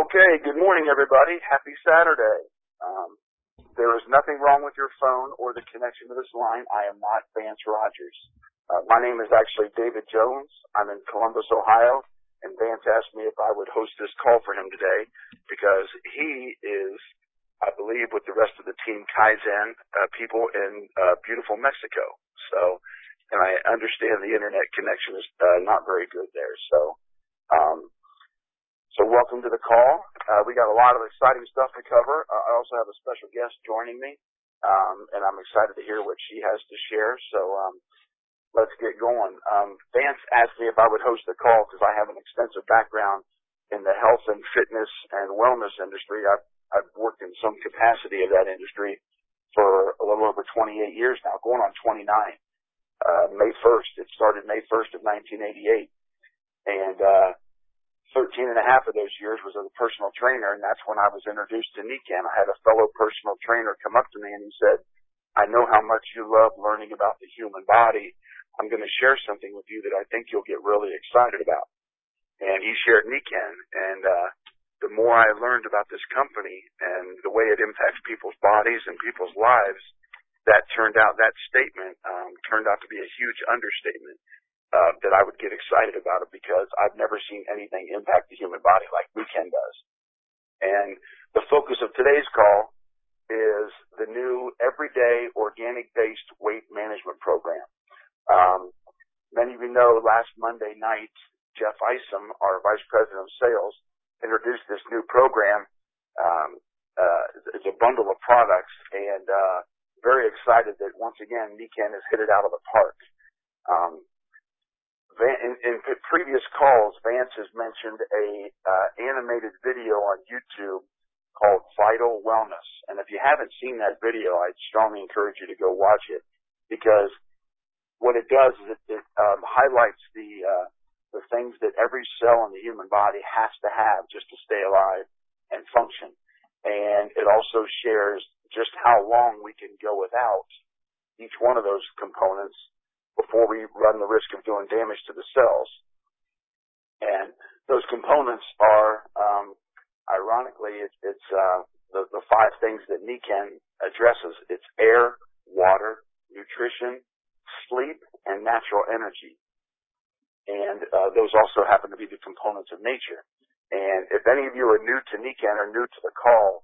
Okay, good morning, everybody. Happy Saturday. There is nothing wrong with your phone or the connection to this line. I am not Vance Rogers. My name is actually David Jones. I'm in Columbus, Ohio, and Vance asked me if I would host this call for him today because he is, I believe, with the rest of the team Kaizen people in beautiful Mexico. So, and I understand the internet connection is not very good there. So welcome to the call. We got a lot of exciting stuff to cover. I also have a special guest joining me, and I'm excited to hear what she has to share. So let's get going. Vance asked me if I would host the call because I have an extensive background in the health and fitness and wellness industry. I've worked in some capacity of that industry for a little over 28 years now, going on 29. May 1st. It started May 1st of 1988. And 13 and a half of those years was as a personal trainer, and that's when I was introduced to Nikken. I had a fellow personal trainer come up to me and he said, I know how much you love learning about the human body. I'm going to share something with you that I think you'll get really excited about. And he shared Nikken, and the more I learned about this company and the way it impacts people's bodies and people's lives, that statement turned out to be a huge understatement. That I would get excited about it because I've never seen anything impact the human body like Nikken does. And the focus of today's call is the new everyday organic-based weight management program. Many of you know last Monday night, Jeff Isom, our Vice President of Sales, introduced this new program. It's a bundle of products, and very excited that once again Nikken has hit it out of the park. In previous calls, Vance has mentioned a animated video on YouTube called Vital Wellness. And if you haven't seen that video, I'd strongly encourage you to go watch it because what it does is it highlights the things that every cell in the human body has to have just to stay alive and function. And it also shares just how long we can go without each one of those components before we run the risk of doing damage to the cells. And those components are, ironically, it's the five things that Nikken addresses. It's air, water, nutrition, sleep, and natural energy. And those also happen to be the components of nature. And if any of you are new to Nikken or new to the call,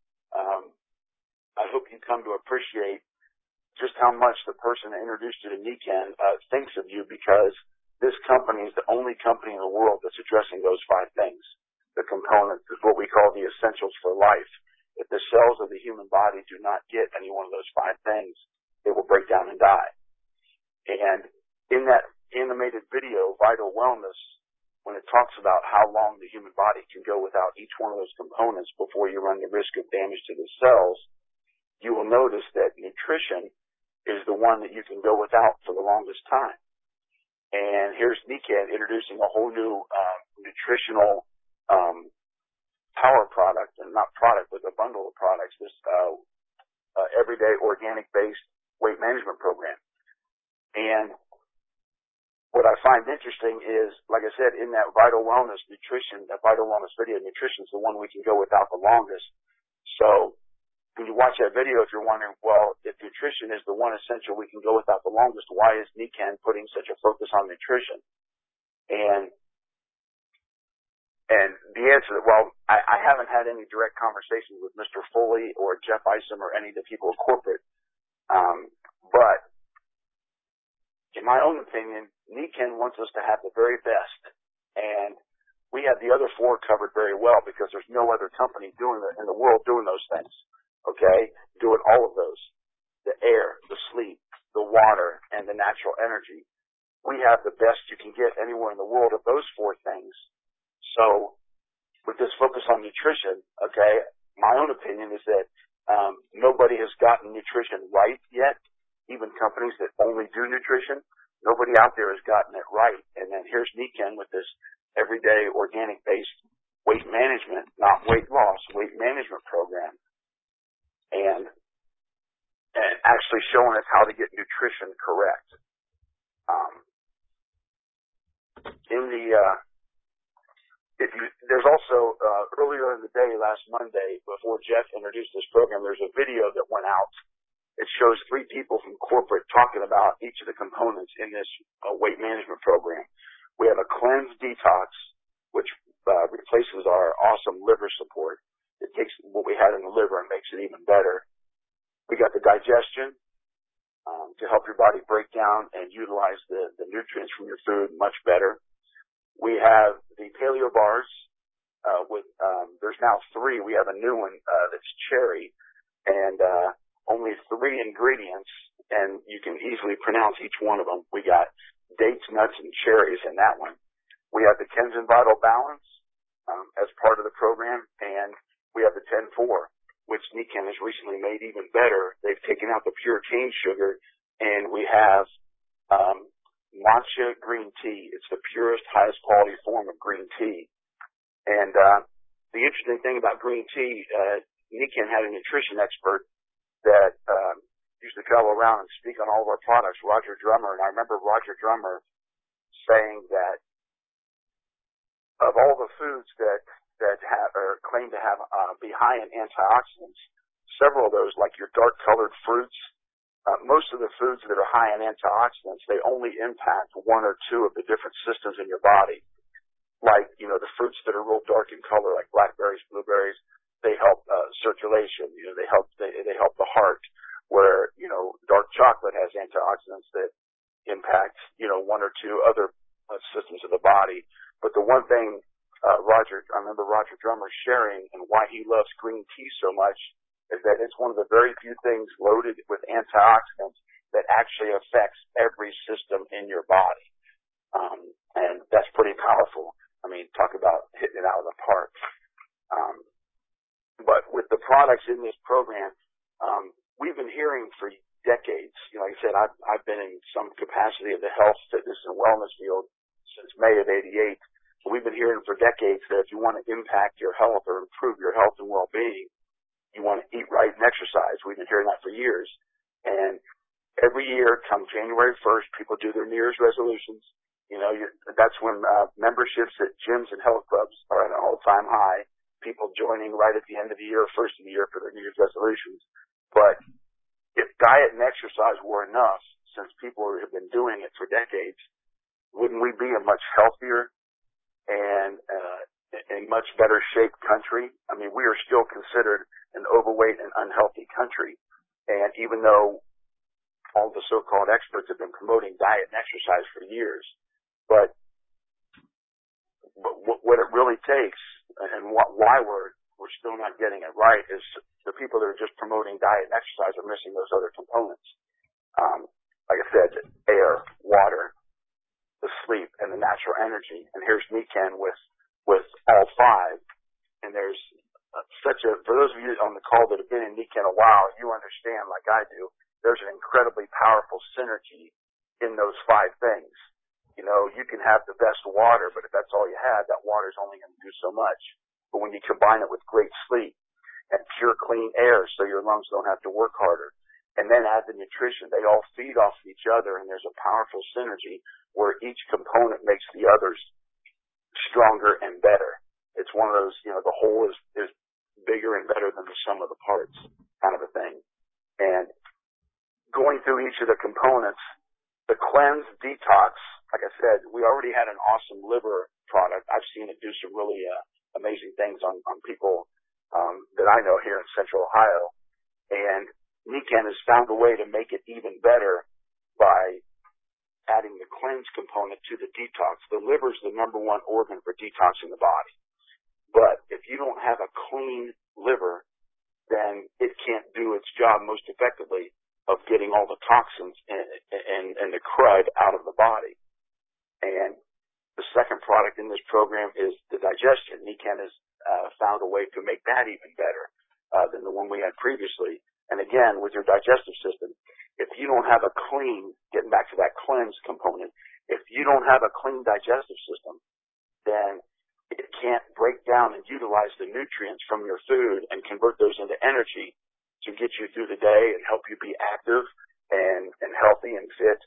I hope you come to appreciate just how much the person that introduced you to Nikken thinks of you because this company is the only company in the world that's addressing those five things. The components is what we call the essentials for life. If the cells of the human body do not get any one of those five things, they will break down and die. And in that animated video, Vital Wellness, when it talks about how long the human body can go without each one of those components before you run the risk of damage to the cells, you will notice that nutrition is the one that you can go without for the longest time. And here's Nikken introducing a whole new nutritional power product, and not product, but a bundle of products, this everyday organic-based weight management program. And what I find interesting is, like I said, in that Vital Wellness nutrition, that Vital Wellness video, nutrition is the one we can go without the longest. So when you watch that video, if you're wondering, well, if nutrition is the one essential we can go without the longest, why is Nikken putting such a focus on nutrition? And the answer, well, I haven't had any direct conversations with Mr. Foley or Jeff Isom or any of the people at corporate, but in my own opinion, Nikken wants us to have the very best, and we have the other four covered very well because there's no other company in the world doing those things. Okay, doing all of those, the air, the sleep, the water, and the natural energy. We have the best you can get anywhere in the world of those four things. So with this focus on nutrition, okay, my own opinion is that nobody has gotten nutrition right yet, even companies that only do nutrition. Nobody out there has gotten it right. And then here's Nikken with this everyday organic-based weight management, not weight loss, weight management program. And actually showing us how to get nutrition correct. There's also earlier last Monday, before Jeff introduced this program, there's a video that went out. It shows 3 people from corporate talking about each of the components in this weight management program. We have a cleanse detox, which replaces our awesome liver support. It takes what we had in the liver and makes it even better. We got the digestion to help your body break down and utilize the nutrients from your food much better. We have the paleo bars. There's now 3. We have a new one that's cherry, and only 3 ingredients, and you can easily pronounce each one of them. We got dates, nuts, and cherries in that one. We have the Kenzen Vital Balance as part of the program, and we have the 10-4, which Nikken has recently made even better. They've taken out the pure cane sugar, and we have matcha green tea. It's the purest, highest quality form of green tea. And the interesting thing about green tea, Nikken had a nutrition expert that used to travel around and speak on all of our products, Roger Drummer. And I remember Roger Drummer saying that of all the foods that have, or claim to have, be high in antioxidants, several of those, like your dark-colored fruits, most of the foods that are high in antioxidants, they only impact 1 or 2 of the different systems in your body. Like, the fruits that are real dark in color, like blackberries, blueberries, they help circulation. They help the heart. Where dark chocolate has antioxidants that impact 1 or 2 other systems of the body. But the one thing I remember Roger Drummer sharing, and why he loves green tea so much, is that it's one of the very few things loaded with antioxidants that actually affects every system in your body. And that's pretty powerful. I mean, talk about hitting it out of the park. But with the products in this program, we've been hearing for decades. Like I said, I've been in some capacity of the health, fitness, and wellness field since May of '88. So we've been hearing for decades that if you want to impact your health or improve your health and well-being, you want to eat right and exercise. We've been hearing that for years. And every year, come January 1st, people do their New Year's resolutions. That's when memberships at gyms and health clubs are at an all-time high. People joining right at the end of the year, first of the year for their New Year's resolutions. But if diet and exercise were enough, since people have been doing it for decades, wouldn't we be a much healthier and a much better shaped country? I mean, we are still considered an overweight and unhealthy country. And even though all the so-called experts have been promoting diet and exercise for years, but what it really takes, and why we're still not getting it right, is the people that are just promoting diet and exercise are missing those other components. Like I said, air, water, the sleep, and the natural energy. And here's Nikken with all 5. And there's for those of you on the call that have been in Nikken a while, you understand, like I do, there's an incredibly powerful synergy in those 5 things. You can have the best water, but if that's all you have, that water is only going to do so much. But when you combine it with great sleep and pure, clean air so your lungs don't have to work harder, and then add the nutrition, they all feed off of each other, and there's a powerful synergy where each component makes the others stronger and better. It's one of those, the whole is bigger and better than the sum of the parts kind of a thing. And going through each of the components, the cleanse detox, like I said, we already had an awesome liver product. I've seen it do some really amazing things on people that I know here in Central Ohio. And Nikken has found a way to make it even better by adding the cleanse component to the detox. The liver is the number 1 organ for detoxing the body. But if you don't have a clean liver, then it can't do its job most effectively of getting all the toxins and the crud out of the body. And the second product in this program is the digestion. Nikken has found a way to make that even better than the one we had previously. And again, with your digestive system, if you don't have a clean, getting back to that cleanse component, if you don't have a clean digestive system, then it can't break down and utilize the nutrients from your food and convert those into energy to get you through the day and help you be active and healthy and fit.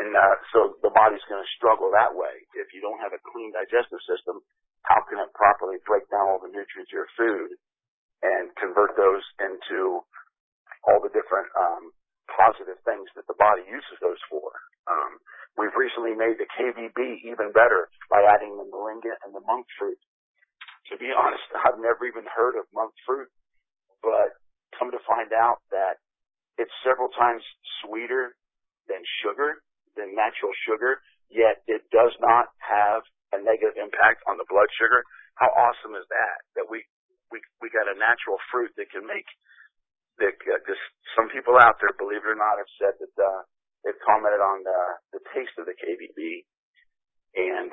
So the body's going to struggle that way. If you don't have a clean digestive system, how can it properly really break down all the nutrients of your food and convert those into all the different positive things that the body uses those for. We've recently made the KVB even better by adding the moringa and the monk fruit. To be honest, I've never even heard of monk fruit, but come to find out that it's several times sweeter than sugar, than natural sugar, yet it does not have a negative impact on the blood sugar. How awesome is that? That we got a natural fruit that can make, that just some people out there, believe it or not, have said that they've commented on the taste of the KVB, and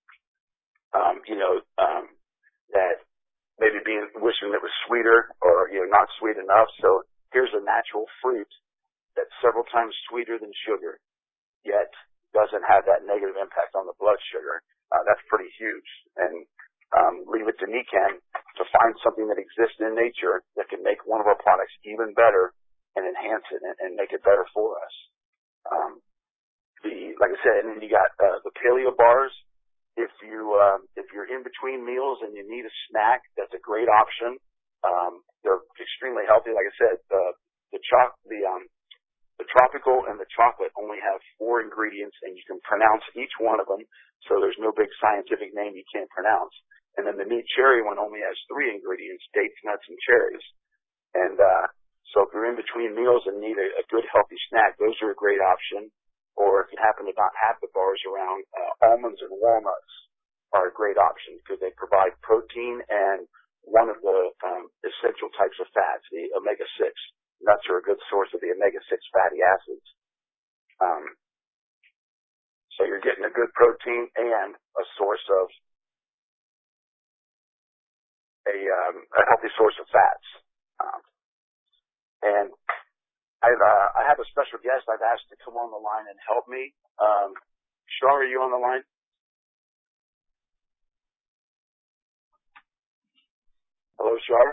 that maybe wishing it was sweeter or not sweet enough. So here's a natural fruit that's several times sweeter than sugar, yet doesn't have that negative impact on the blood sugar. That's pretty huge. And leave it to Nikan to find something that exists in nature that can make one of our products even better and enhance it and make it better for us. Like I said, and then you got the paleo bars. If you're in between meals and you need a snack, that's a great option. They're extremely healthy. Like I said, the tropical and the chocolate only have 4 ingredients, and you can pronounce each one of them. So there's no big scientific name you can't pronounce. And then the neat cherry one only has 3 ingredients: dates, nuts, and cherries. And so if you're in between meals and need a good healthy snack, those are a great option. Or if you happen to not have the bars around, almonds and walnuts are a great option because they provide protein and one of the essential types of fats, the omega-6. Nuts are a good source of the omega-6 fatty acids. So you're getting a good protein and a source of a healthy source of fats. And I have a special guest I've asked to come on the line and help me. Shar, are you on the line? Hello, Shar?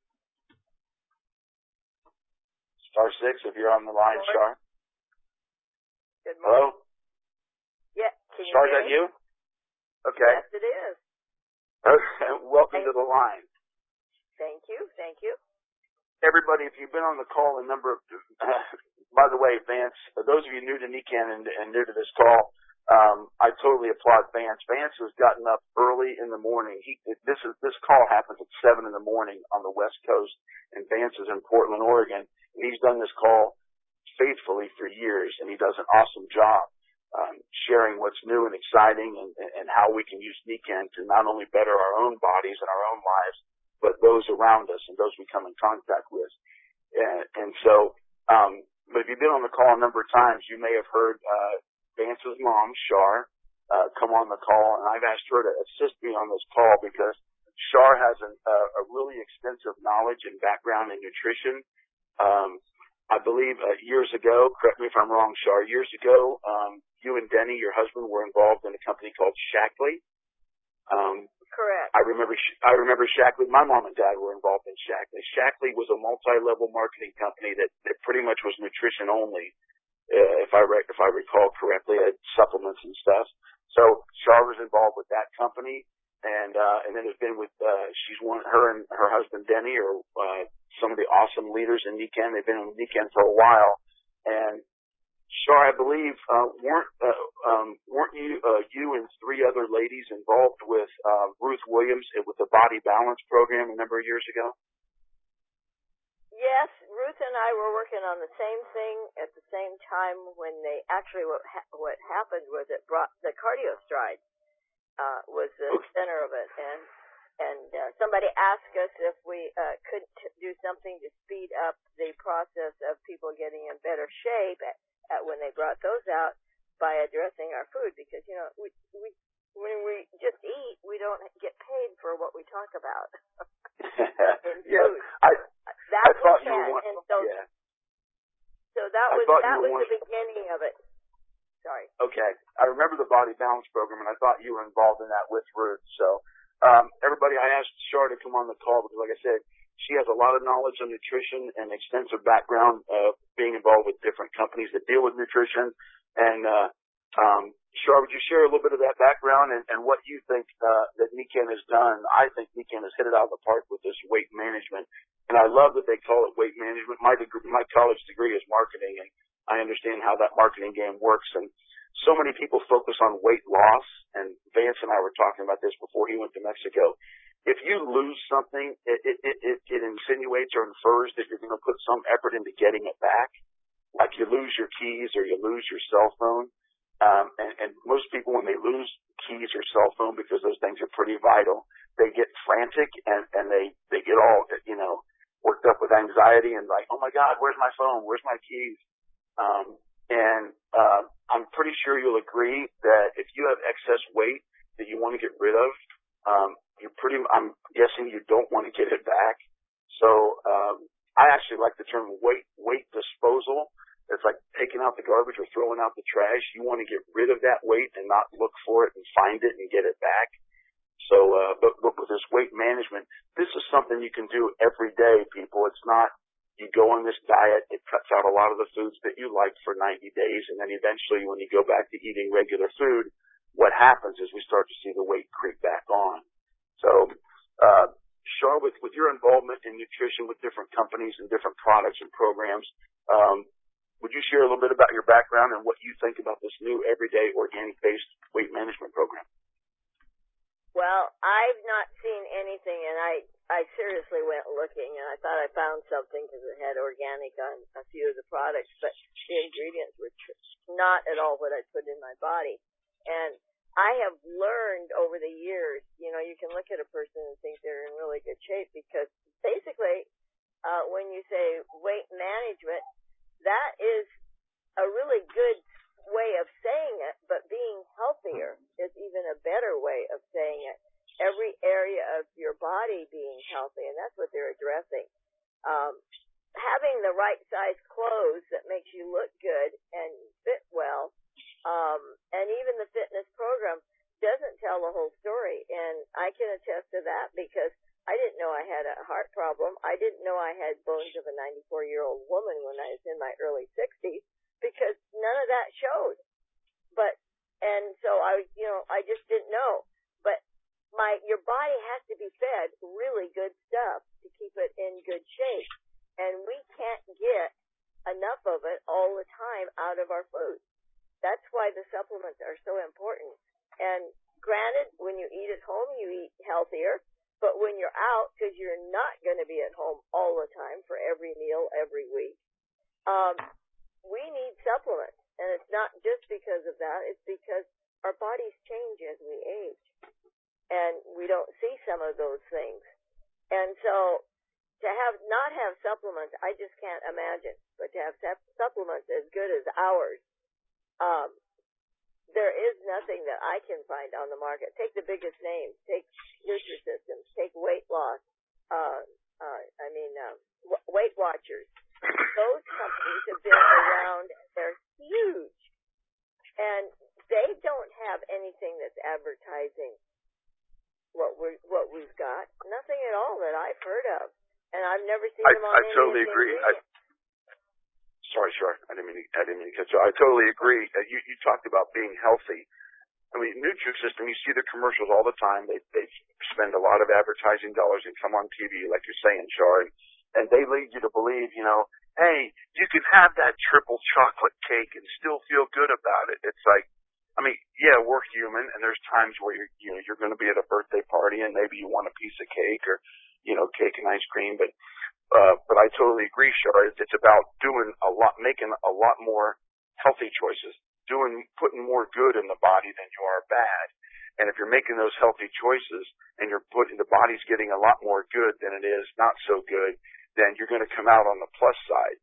Star 6, if you're on the line, Shar. Good morning. Hello? Yeah, can you Shar, is hear that me? you? Okay. Yes, it is. Welcome to the line. Thank you. Thank you. Everybody, if you've been on the call by the way, Vance, those of you new to Nikan and new to this call, I totally applaud Vance. Vance has gotten up early in the morning. This call happens at 7 in the morning on the West Coast, and Vance is in Portland, Oregon, and he's done this call faithfully for years, and he does an awesome job sharing what's new and exciting and how we can use Nikan to not only better our own bodies and our own lives, but those around us and those we come in contact with. And so, but if you've been on the call a number of times, you may have heard Vance's mom, Shar, come on the call, and I've asked her to assist me on this call because Shar has a really extensive knowledge and background in nutrition. I believe years ago, correct me if I'm wrong, Shar, years ago, you and Denny, your husband, were involved in a company called Shaklee. Correct. I remember Shaklee. My mom and dad were involved in Shaklee. Shaklee was a multi-level marketing company that pretty much was nutrition only, if I recall correctly, had supplements and stuff. So Shar was involved with that company, and then has been with her and her husband Denny are some of the awesome leaders in Nikan. They've been in Nikan for a while, and Shar, I believe, weren't you and 3 other ladies involved with Ruth Williams with the Body Balance program a number of years ago? Yes, Ruth and I were working on the same thing at the same time when they actually what happened was it brought the Cardio Stride was the center of it, and somebody asked us if we could do something to speed up the process of people getting in better shape at when they brought those out by addressing our food, because we when we just eat, we don't get paid for what we talk about in yeah, food. I thought you were one. Yeah. So that was the beginning of it. Sorry. Okay, I remember the Body Balance program, and I thought you were involved in that with Ruth. So, everybody, I asked Shar to come on the call because, like I said, she has a lot of knowledge on nutrition and extensive background of being involved with different companies that deal with nutrition. And Shar, would you share a little bit of that background and what you think that Nikken has done? I think Nikken has hit it out of the park with this weight management, and I love that they call it weight management. My college degree is marketing, and I understand how that marketing game works. And so many people focus on weight loss, and Vance and I were talking about this before he went to Mexico. If you lose something, it insinuates or infers that you're going to put some effort into getting it back, like you lose your keys or you lose your cell phone. And most people, when they lose keys or cell phone, because those things are pretty vital, they get frantic and they get all, worked up with anxiety and like, oh my God, where's my phone? Where's my keys? I'm pretty sure you'll agree that if you have excess weight that you want to get rid of, I'm guessing you don't want to get it back. So, I actually like the term weight disposal. It's like taking out the garbage or throwing out the trash. You want to get rid of that weight and not look for it and find it and get it back. So, but with this weight management, this is something you can do every day, people. It's not, you go on this diet, it cuts out a lot of the foods that you like for 90 days, and then eventually when you go back to eating regular food, what happens is we start to see the weight creep back on. So, Shar, with your involvement in nutrition with different companies and different products and programs, would you share a little bit about your background and what you think about this new everyday organic-based weight management program? Well, I've not seen anything, and I seriously went looking, and I thought I found something because it had organic on a few of the products, but the ingredients were not at all what I put in my body. And I have learned over the years, you can look at a person and think they're in really good shape because basically, when you say weight management, that is a really good way of saying it, but being healthier is even a better way of saying it. Every area of your body being healthy, and that's what they're addressing. Having the right size clothes that makes you look good and fit well, and even the fitness program doesn't tell the whole story. And I can attest to that because I didn't know I had a heart problem. I didn't know I had bones of a 94-year-old woman when I was in my early 60s because none of that showed. And so I just didn't know. But your body has to be fed really good stuff to keep it in good shape. And we can't get enough of it all the time out of our food. That's why the supplements are so important. And granted, when you eat at home, you eat healthier. But when you're out, because you're not going to be at home all the time for every meal every week, we need supplements. And it's not just because of that. It's because our bodies change as we age. And we don't see some of those things. And so to not have supplements, I just can't imagine. But to have supplements as good as ours, there is nothing that I can find on the market. Take the biggest names. Take Nutrisystems. Take Weight Loss. Weight Watchers. Those companies have been around. They're huge. And they don't have anything that's advertising what we've got. Nothing at all that I've heard of. And I've never seen them on any of the totally agree. Sorry, I didn't mean to cut you. I totally agree. You talked about being healthy. I mean, Nutrisystem, you see the commercials all the time. They spend a lot of advertising dollars and come on TV, like you're saying, Shar, and they lead you to believe, hey, you can have that triple chocolate cake and still feel good about it. It's like, I mean, yeah, we're human, and there's times where you're going to be at a birthday party and maybe you want a piece of cake or, cake and ice cream, but I totally agree, Shar. It's about making a lot more healthy choices, putting more good in the body than you are bad. And if you're making those healthy choices and the body's getting a lot more good than it is not so good, then you're going to come out on the plus side.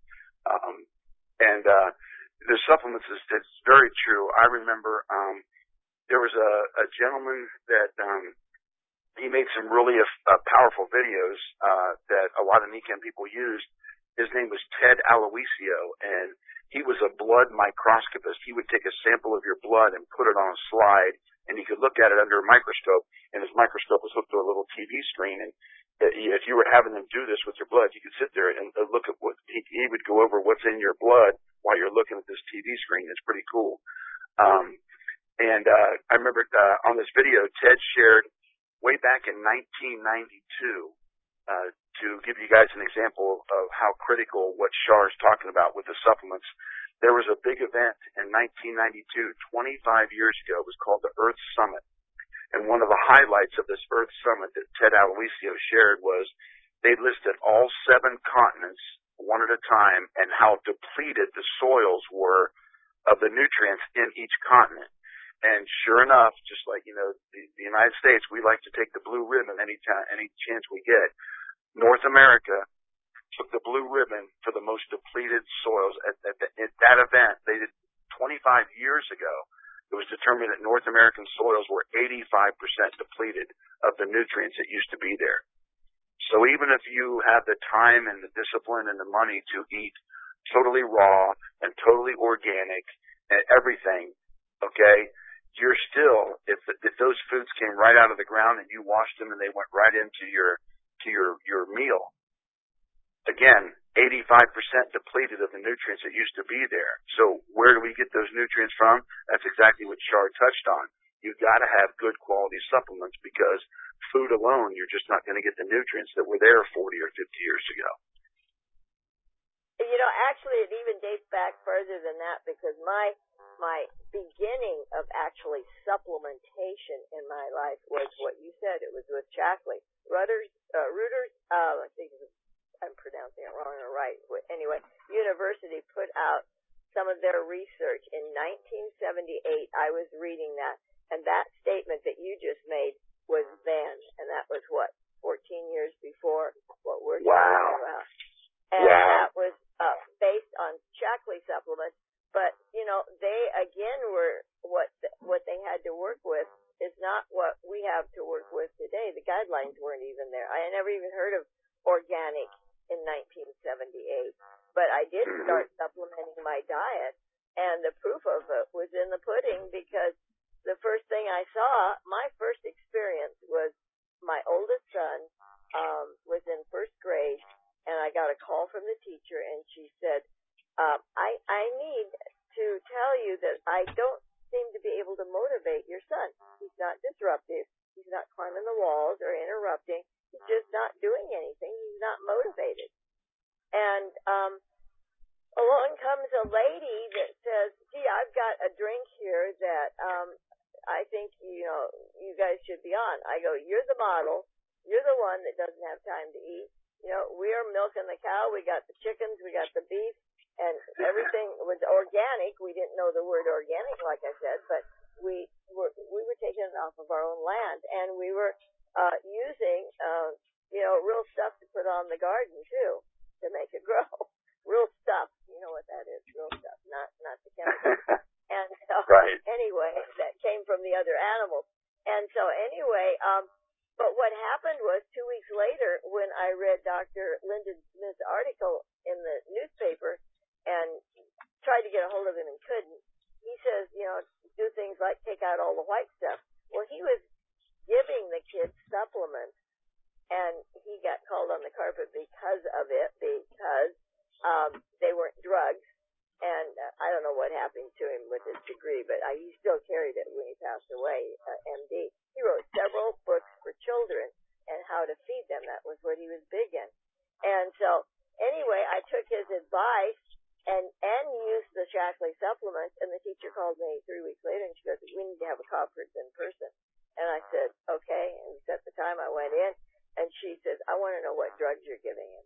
The supplements it's very true. I remember, there was a gentleman that, he made some really powerful videos that a lot of Nikken people used. His name was Ted Aloisio, and he was a blood microscopist. He would take a sample of your blood and put it on a slide, and he could look at it under a microscope, and his microscope was hooked to a little TV screen. And if you were having them do this with your blood, you could sit there and look at what he would go over what's in your blood while you're looking at this TV screen. It's pretty cool. And I remember on this video, Ted shared way back in 1992, to give you guys an example of how critical what Shar is talking about with the supplements. There was a big event in 1992, 25 years ago. It was called the Earth Summit. And one of the highlights of this Earth Summit that Ted Aloisio shared was they listed all 7 continents one at a time and how depleted the soils were of the nutrients in each continent. And sure enough, just like, the United States, we like to take the blue ribbon any chance we get. North America took the blue ribbon for the most depleted soils. At that event, they did 25 years ago. It was determined that North American soils were 85% depleted of the nutrients that used to be there. So even if you have the time and the discipline and the money to eat totally raw and totally organic and everything, okay, you're still, if those foods came right out of the ground and you washed them and they went right into your meal, again, 85% depleted of the nutrients that used to be there. So where do we get those nutrients from? That's exactly what Shar touched on. You've got to have good quality supplements because food alone, you're just not going to get the nutrients that were there 40 or 50 years ago. Actually, it even dates back further than that because my beginning of actually supplementation in my life was what you said. It was with Shaklee. Reuters, I think I'm pronouncing it wrong or right. Anyway, University put out some of their research in 1978. I was reading that, and that statement that you just made was then, and that was 14 years before what we're talking about. And that was based on Shaklee supplements. But, they again were what they had to work with is not what we have to work with today. The guidelines weren't even there. I had never even heard of organic in 1978. But I did start supplementing my diet, and the proof of it was in the pudding because the first thing I saw, my first experience was my oldest son was in first grade, and I got a call from the teacher, and she said, I need to tell you that I don't seem to be able to motivate your son. He's not disruptive. He's not climbing the walls or interrupting. He's just not doing anything. He's not motivated. And along comes a lady that says, gee, I've got a drink here that I think, you guys should be on. I go, you're the model. You're the one that doesn't have time to eat. We're milking the cow. We got the chickens. We got the beef. And everything was organic. We didn't know the word organic, like I said, but we were taking it off of our own land, and we were using real stuff to put on the garden too to make it grow. Real stuff, you know what that is? Real stuff, not the chemicals. And so anyway, that came from the other animals. And so anyway, but what happened was 2 weeks later when I read Dr. Lyndon Smith's article in the newspaper and tried to get a hold of him and couldn't, he says, do things like take out all the white stuff. Well, he was giving the kids supplements, and he got called on the carpet because of it, because they weren't drugs. And I don't know what happened to him with his degree, but he still carried it when he passed away, MD. He wrote several books for children and how to feed them. That was what he was big in. And so anyway, I took his advice and used the Shaklee supplements, and the teacher called me 3 weeks later, and she goes, we need to have a conference in person. And I said, okay, and we set the time. I went in, and she says, I want to know what drugs you're giving him.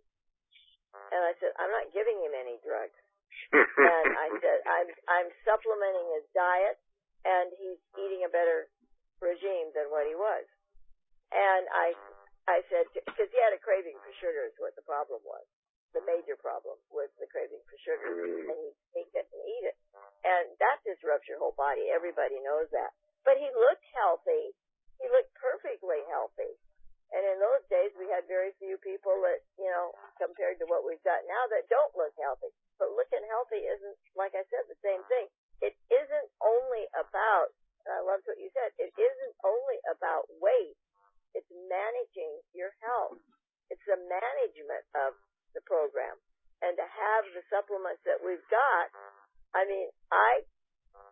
And I said, I'm not giving him any drugs. And I said, I'm supplementing his diet, and he's eating a better regime than what he was. And I said, because he had a craving for sugar is what the problem was. The major problem was the craving for sugar, and he'd take it and eat it. And that disrupts your whole body. Everybody knows that. But he looked healthy. He looked perfectly healthy. And in those days, we had very few people that, compared to what we've got now, that don't look healthy. But looking healthy isn't, like I said, the same thing. It isn't only about, and I loved what you said, it isn't only about weight. It's managing your health. It's the management of the program. And to have the supplements that we've got, I mean, I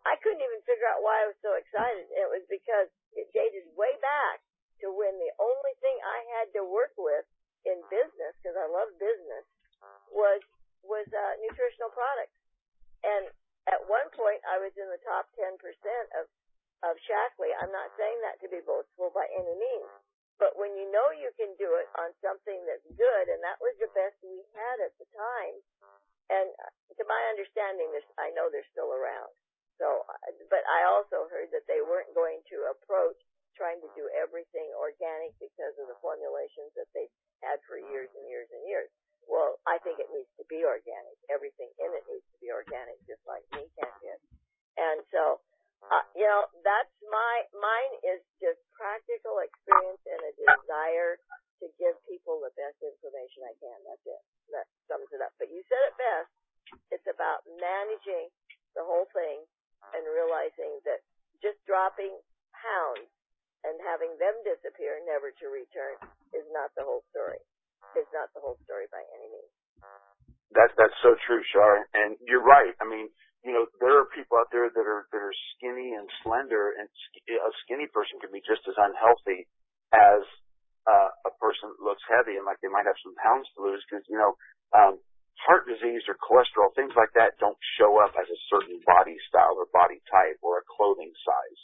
I couldn't even figure out why I was so excited. It was because it dated way back to when the only thing I had to work with in business, because I love business, was nutritional products. And at one point, I was in the top 10% of Shaklee. I'm not saying that to be boastful by any means, but when you know you can do it on something that's good, and that was the best we had at the time. And to my understanding, I know they're still around. So, but I also heard that they weren't going to approach trying to do everything organic because of the formulations that they've had for years and years and years. Well, I think it needs to be organic. Everything in it needs to be organic, just like Nikken did. And so, that's mine is just practical experience and a desire to give people the best information I can. That's it. That sums it up. But you said it best. It's about managing the whole thing and realizing that just dropping pounds and having them disappear, never to return, is not the whole story. It's not the whole story by any means. That's so true, Shar. And you're right. I mean, there are people out there that are skinny and slender, and a skinny person can be just as unhealthy as a person that looks heavy, and like they might have some pounds to lose, because heart disease or cholesterol, things like that, don't show up as a certain body style or body type or a clothing size.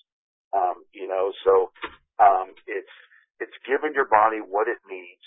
It's giving your body what it needs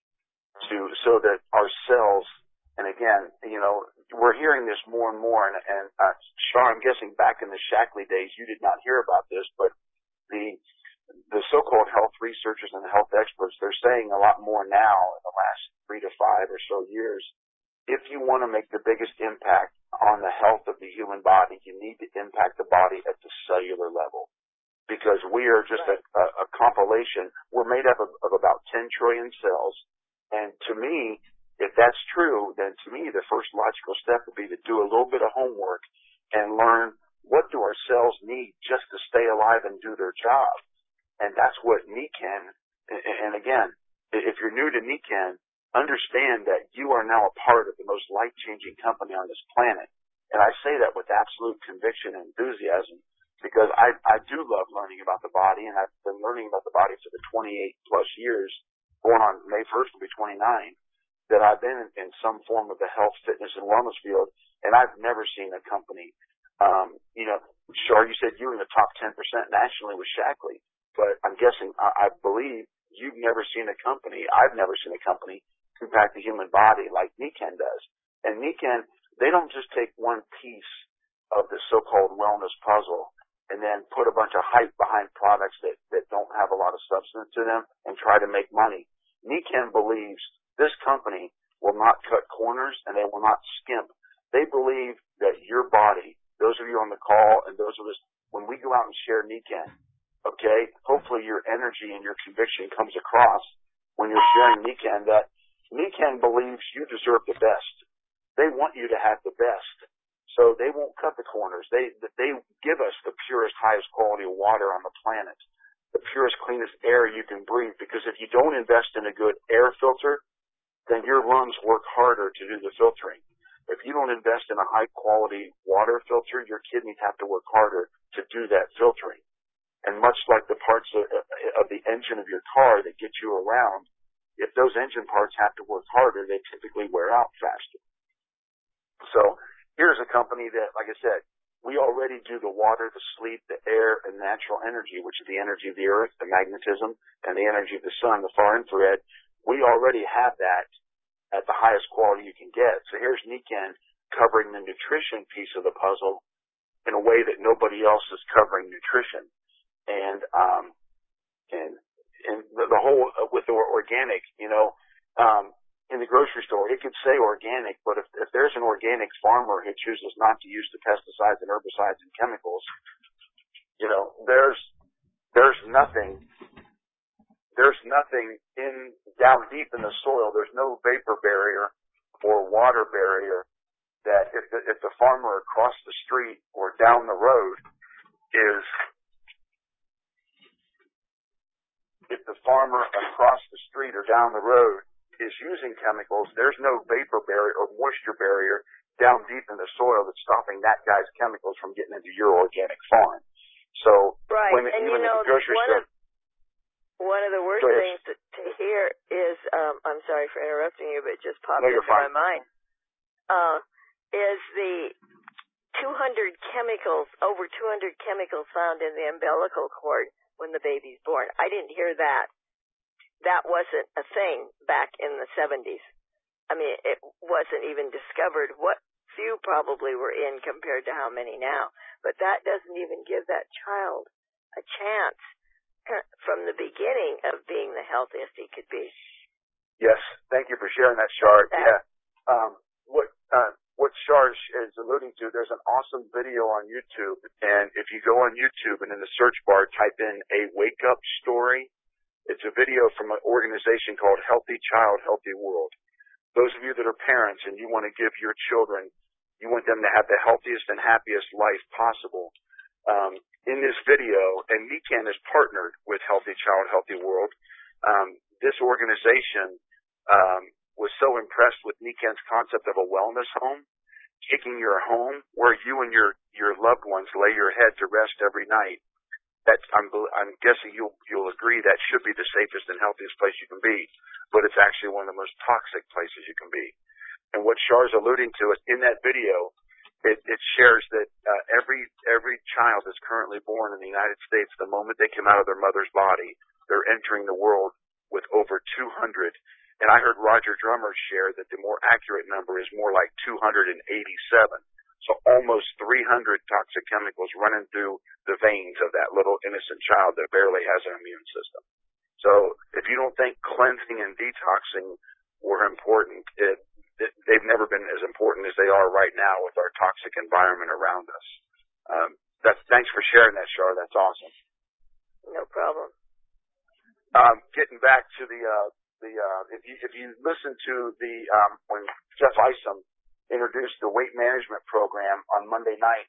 so that our cells, and again, we're hearing this more and more, and Shar, I'm guessing back in the Shaklee days you did not hear about this, but the so-called health researchers and the health experts, they're saying a lot more now in the last 3 to 5 or so years. If you want to make the biggest impact on the health of the human body, you need to impact the body at the cellular level, because we are just a compilation. We're made up of about 10 trillion cells, and to me, if that's true, then to me the first logical step would be to do a little bit of homework and learn what do our cells need just to stay alive and do their job. And that's what Nikken, and again, if you're new to Nikken, understand that you are now a part of the most life-changing company on this planet. And I say that with absolute conviction and enthusiasm, because I do love learning about the body, and I've been learning about the body for the 28 plus years, going on May 1st will be 29, that I've been in some form of the health, fitness, and wellness field, and I've never seen a company, Shar, you said you were in the top 10% nationally with Shaklee, but I'm guessing, I believe you've never seen a company, I've never seen a company impact the human body like Nikken does. And Nikken, they don't just take one piece of the so-called wellness puzzle and then put a bunch of hype behind products that don't have a lot of substance to them and try to make money. Nikken believes this company will not cut corners and they will not skimp. They believe that your body, those of you on the call and those of us, when we go out and share Nikken, okay, hopefully your energy and your conviction comes across when you're sharing Nikken, that Nikken believes you deserve the best. They want you to have the best. So they won't cut the corners. They give us the purest, highest quality of water on the planet, the purest, cleanest air you can breathe, because if you don't invest in a good air filter, then your lungs work harder to do the filtering. If you don't invest in a high-quality water filter, your kidneys have to work harder to do that filtering. And much like the parts of the engine of your car that get you around, if those engine parts have to work harder, they typically wear out faster. So here's a company that, like I said, we already do the water, the sleep, the air, and natural energy, which is the energy of the earth, the magnetism, and the energy of the sun, the far infrared. We already have that at the highest quality you can get. So here's Nikken covering the nutrition piece of the puzzle in a way that nobody else is covering nutrition. And the whole, with the organic, in the grocery store, it could say organic, but if there's an organic farmer who chooses not to use the pesticides and herbicides and chemicals, there's nothing down deep in the soil. There's no vapor barrier or water barrier that if the farmer across the street or down the road is using chemicals, there's no vapor barrier or moisture barrier down deep in the soil that's stopping that guy's chemicals from getting into your organic farm. So right. when and even you know, in the grocery store, one of the worst things to hear is, I'm sorry for interrupting you, but it just popped into my mind, is the 200 chemicals, over 200 chemicals found in the umbilical cord when the baby's born. I didn't hear that. That wasn't a thing back in the 70s. I mean, it wasn't even discovered. What few probably were in compared to how many now. But that doesn't even give that child a chance from the beginning of being the healthiest he could be. Yes, thank you for sharing that, Shar. Yeah. What Shar is alluding to, there's an awesome video on YouTube, and if you go on YouTube and in the search bar type in a wake-up story, it's a video from an organization called Healthy Child, Healthy World. Those of you that are parents and you want to give your children, you want them to have the healthiest and happiest life possible. In this video, and NECANN is partnered with Healthy Child, Healthy World. This organization was so impressed with NECANN's concept of a wellness home, taking your home where you and your loved ones lay your head to rest every night. That I'm guessing you'll agree that should be the safest and healthiest place you can be, but it's actually one of the most toxic places you can be. And what Char's alluding to is in that video, it shares that every child that's currently born in the United States, the moment they come out of their mother's body, they're entering the world with over 200. And I heard Roger Drummer share that the more accurate number is more like 287. So almost 300 toxic chemicals running through the veins of that little innocent child that barely has an immune system. So if you don't think cleansing and detoxing were important, they've never been as important as they are right now with our toxic environment around us. Thanks for sharing that, Char. That's awesome. No problem. Getting back to if you listen to when Jeff Isom introduced the weight management program on Monday night,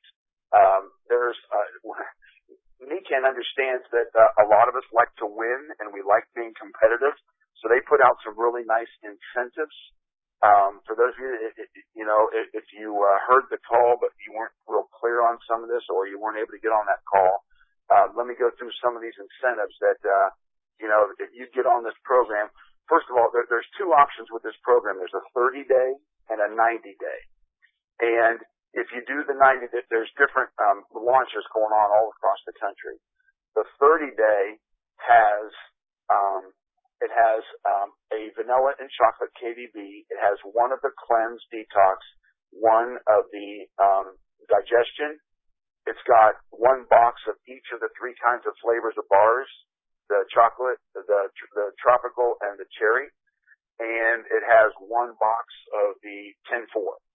NECANN understands that a lot of us like to win and we like being competitive, so they put out some really nice incentives. For those of you, if you heard the call but you weren't real clear on some of this or you weren't able to get on that call, let me go through some of these incentives that, if you get on this program. First of all, there's two options with this program. There's a 30-day and a 90-day. And if you do the 90-day, there's different launches going on all across the country. The 30-day has a vanilla and chocolate KVB. It has one of the cleanse detox, one of the digestion. It's got one box of each of the three kinds of flavors of bars, the chocolate, the tropical, and the cherry. And it has one box of the 10-4,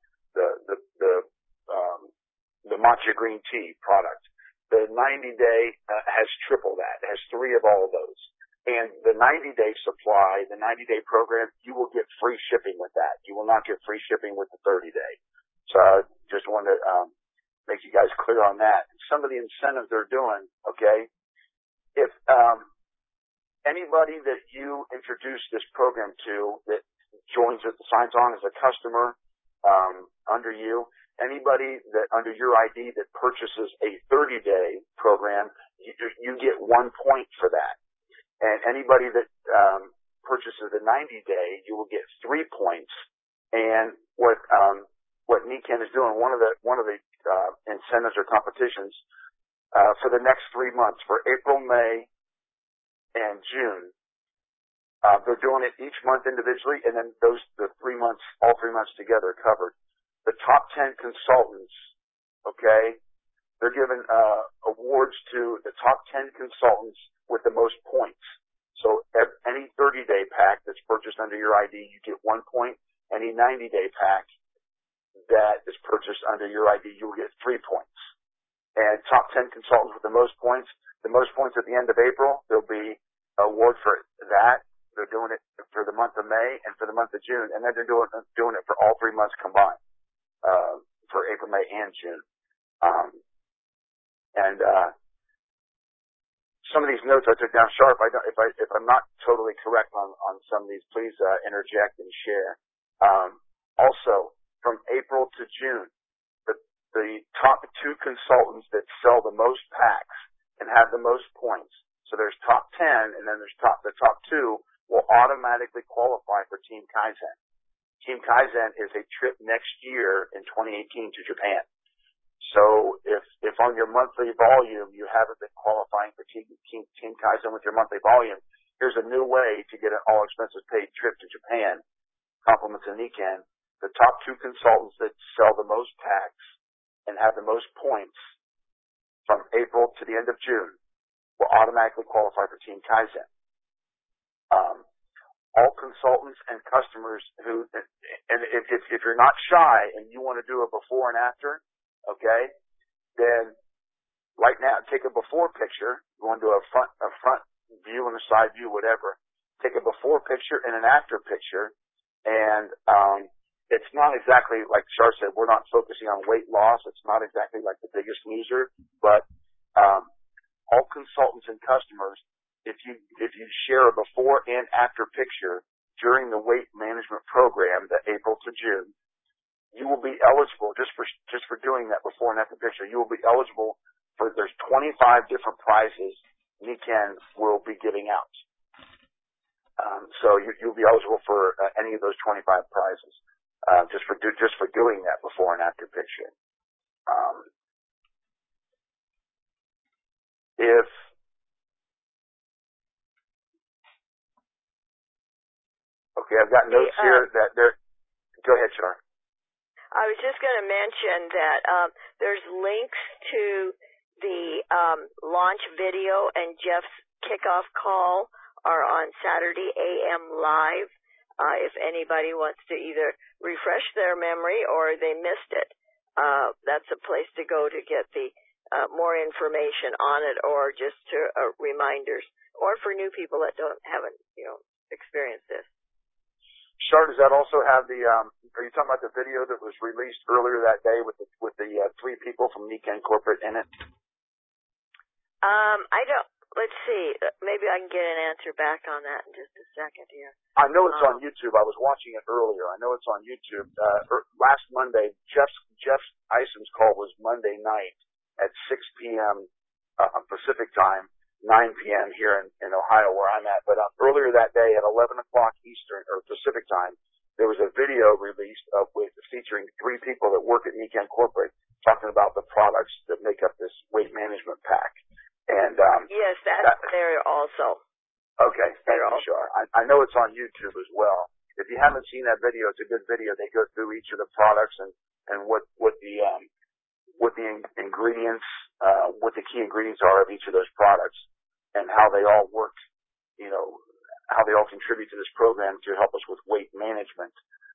the matcha green tea product. The 90-day has triple that. It has three of all of those. And the 90-day supply, the 90-day program, you will get free shipping with that. You will not get free shipping with the 30-day. So I just wanted to make you guys clear on that. Some of the incentives they're doing, okay, if anybody that you introduce this program to that joins it, signs on as a customer under you, anybody that under your ID that purchases a 30-day program, you get 1 point for that. And anybody that purchases a 90-day, you will get 3 points. And what NECANN is doing, one of the incentives or competitions for the next 3 months, for April, May, and June, they're doing it each month individually, and then all 3 months together covered. The top 10 consultants, okay, they're giving awards to the top 10 consultants with the most points. So any 30-day pack that's purchased under your ID, you get 1 point. Any 90-day pack that is purchased under your ID, you will get 3 points. And top 10 consultants with the most points at the end of April, there'll be an award for that. They're doing it for the month of May and for the month of June, and then they're doing it for all 3 months combined, for April, May, and June. Some of these notes I took down sharp. If I'm not totally correct on some of these, please interject and share. Also, from April to June, the top 2 consultants that sell the most packs and have the most points. So there's top 10, and then there's the top 2 will automatically qualify for Team Kaizen. Team Kaizen is a trip next year in 2018 to Japan. So if on your monthly volume you haven't been qualifying for Team Kaizen with your monthly volume, here's a new way to get an all expenses paid trip to Japan. Compliments of Nikken. The top 2 consultants that sell the most packs and have the most points from April to the end of June will automatically qualify for Team Kaizen. All consultants and customers who, and if you're not shy and you want to do a before and after, okay, then right now take a before picture. You want to do a front view and a side view, whatever. Take a before picture and an after picture, and it's not exactly like Shar said. We're not focusing on weight loss. It's not exactly like the Biggest Loser, but all consultants and customers, if you share a before and after picture during the weight management program, the April to June, you will be eligible just for doing that before and after picture. You will be eligible for, there's 25 different prizes Nikken will be giving out. So you'll be eligible for any of those 25 prizes just for doing that before and after picture. Okay, I've got notes here that there. Go ahead, Char. I was just going to mention that there's links to the launch video and Jeff's kickoff call are on Saturday AM Live. If anybody wants to either refresh their memory or they missed it, that's a place to go to get the more information on it, or just to reminders, or for new people that haven't experienced this. Shar, does that also have the? Are you talking about the video that was released earlier that day with the 3 people from Nikken Corporate in it? I don't. Let's see. Maybe I can get an answer back on that in just a second here. I know it's on YouTube. I was watching it earlier. I know it's on YouTube. Last Monday, Jeff Isom's call was Monday night at 6 p.m. Pacific time, 9 p.m. here in Ohio where I'm at. But earlier that day at 11 o'clock Eastern or Pacific time, there was a video released featuring 3 people that work at Nikken Corporate talking about the products that make up this weight management pack. And yes, that's there also. Okay, thank you, Shar. I know it's on YouTube as well. If you haven't seen that video, it's a good video. They go through each of the products and what the ingredients, what the key ingredients are of each of those products, and how they all work. How they all contribute to this program to help us with weight management,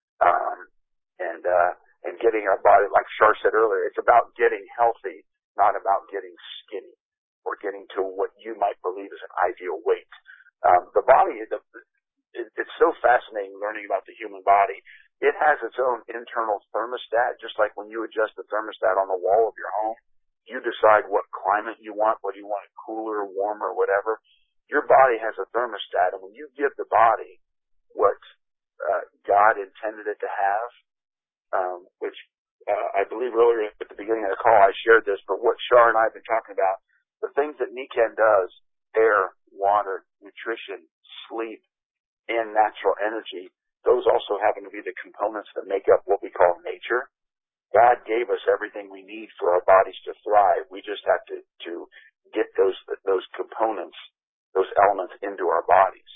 and getting our body, like Shar said earlier, it's about getting healthy, not about getting skinny or getting to what you might believe is an ideal weight. The body, it's so fascinating learning about the human body. It has its own internal thermostat, just like when you adjust the thermostat on the wall of your home. You decide what climate you want, whether you want it cooler, warmer, whatever. Your body has a thermostat, and when you give the body what God intended it to have, which I believe earlier at the beginning of the call I shared this, but what Shar and I have been talking about, the things that Nikken does, air, water, nutrition, sleep, and natural energy, those also happen to be the components that make up what we call nature. God gave us everything we need for our bodies to thrive. We just have to get those components, those elements into our bodies.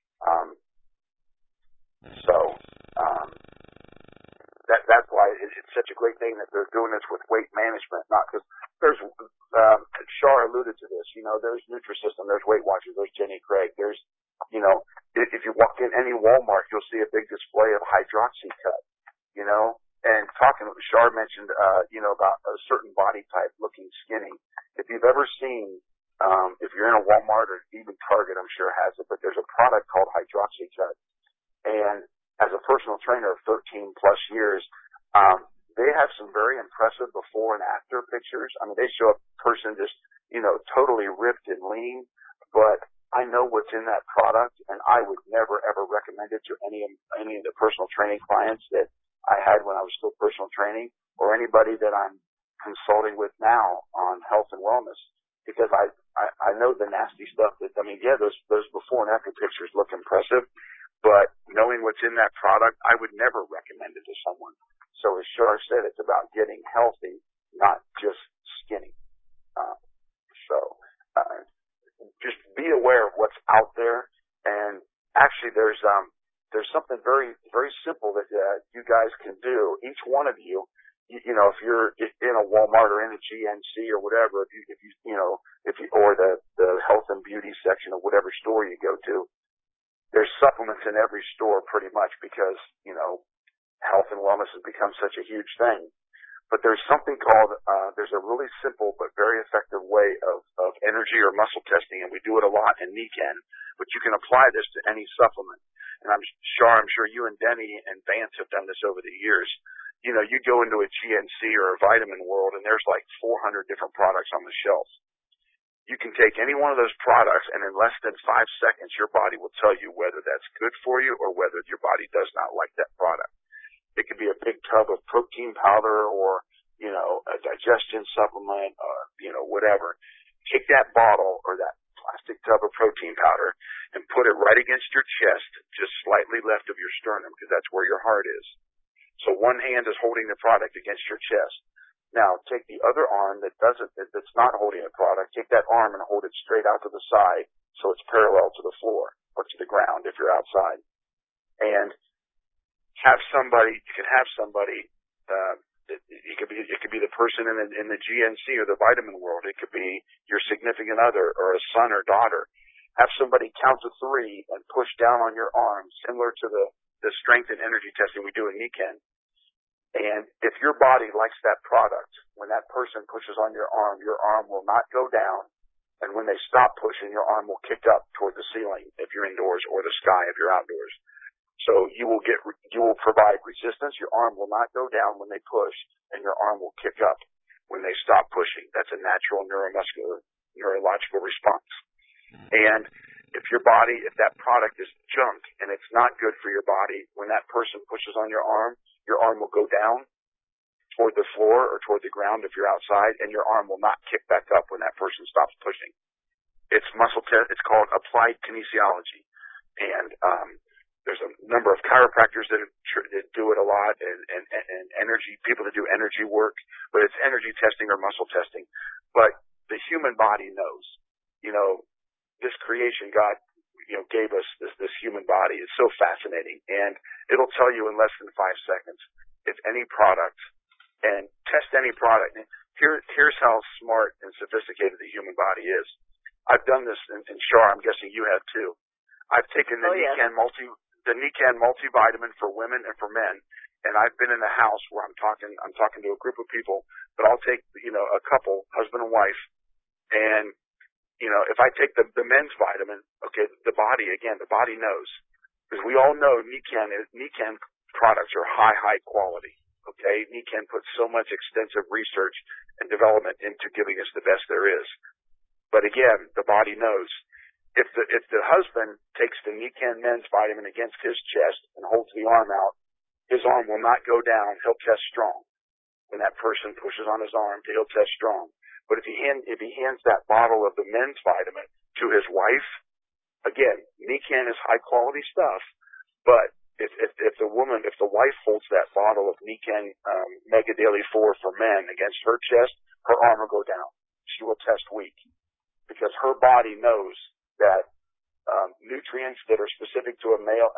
That's why it's such a great thing that they're doing this with weight management. Not because there's Shar alluded to this. There's Nutrisystem, there's Weight Watchers, there's Jenny Craig. There's if you walk in any Walmart, you'll see a big display of Hydroxycut. And talking, Shar mentioned, about a certain body type looking skinny. If you've ever seen, if you're in a Walmart or even Target, I'm sure has it, but there's a product called Hydroxycut. And as a personal trainer of 13 plus years, they have some very impressive before and after pictures. I mean, they show a person just, totally ripped and lean, but I know what's in that product, and I would never ever recommend it to any of the personal training clients that I had when I was still personal training, or anybody that I'm consulting with now on health and wellness, because I know the nasty stuff that, I mean, yeah, those before and after pictures look impressive, but knowing what's in that product, I would never recommend it to someone. So as Shar said, it's about getting healthy, not just skinny. Just be aware of what's out there. And actually there's something very, very simple that you guys can do. Each one of you, you know, if you're in a Walmart or in a GNC or whatever, if you or the health and beauty section of whatever store you go to, there's supplements in every store pretty much because, you know, health and wellness has become such a huge thing. But there's something called, there's a really simple but very effective way of energy or muscle testing, and we do it a lot in NECAN, but you can apply this to any supplement. And I'm sure you and Denny and Vance have done this over the years. You know, you go into a GNC or a Vitamin World, and there's like 400 different products on the shelf. You can take any one of those products, and in less than 5 seconds, your body will tell you whether that's good for you or whether your body does not like that product. It could be a big tub of protein powder or, you know, a digestion supplement or, you know, whatever. Take that bottle or that plastic tub of protein powder and put it right against your chest, just slightly left of your sternum, because that's where your heart is. So one hand is holding the product against your chest. Now take the other arm that's not holding the product, take that arm and hold it straight out to the side so it's parallel to the floor or to the ground if you're outside. And you can have somebody, it could be the person in the GNC or the Vitamin World. It could be your significant other or a son or daughter. Have somebody count to 3 and push down on your arm, similar to the strength and energy testing we do in NECAN. And if your body likes that product, when that person pushes on your arm will not go down. And when they stop pushing, your arm will kick up toward the ceiling if you're indoors, or the sky if you're outdoors. So you will provide resistance. Your arm will not go down when they push, and your arm will kick up when they stop pushing. That's a natural neurological response. And if that product is junk and it's not good for your body, when that person pushes on your arm will go down toward the floor or toward the ground if you're outside, and your arm will not kick back up when that person stops pushing. It's it's called applied kinesiology. And there's a number of chiropractors that do it a lot, and energy people that do energy work, but it's energy testing or muscle testing. But the human body knows. You know, this creation God, you know, gave us this human body. It's so fascinating, and it'll tell you in less than 5 seconds if any product, and test any product. And here's how smart and sophisticated the human body is. I've done this in Shar. I'm guessing you have too. I've taken the NECAN multivitamin for women and for men, and I've been in a house where I'm talking to a group of people, but I'll take, you know, a couple, husband and wife, and, you know, if I take the men's vitamin, okay, the body knows, because we all know NECAN products are high quality, okay? NECAN puts so much extensive research and development into giving us the best there is. But again, the body knows. If the husband takes the NECAN men's vitamin against his chest and holds the arm out, his arm will not go down. He'll test strong. When that person pushes on his arm, he'll test strong. But if he hands that bottle of the men's vitamin to his wife, again, NECAN is high quality stuff. But if the wife holds that bottle of NECAN Mega Daily 4 for men against her chest, her arm will go down. She will test weak because her body knows that nutrients that are specific to a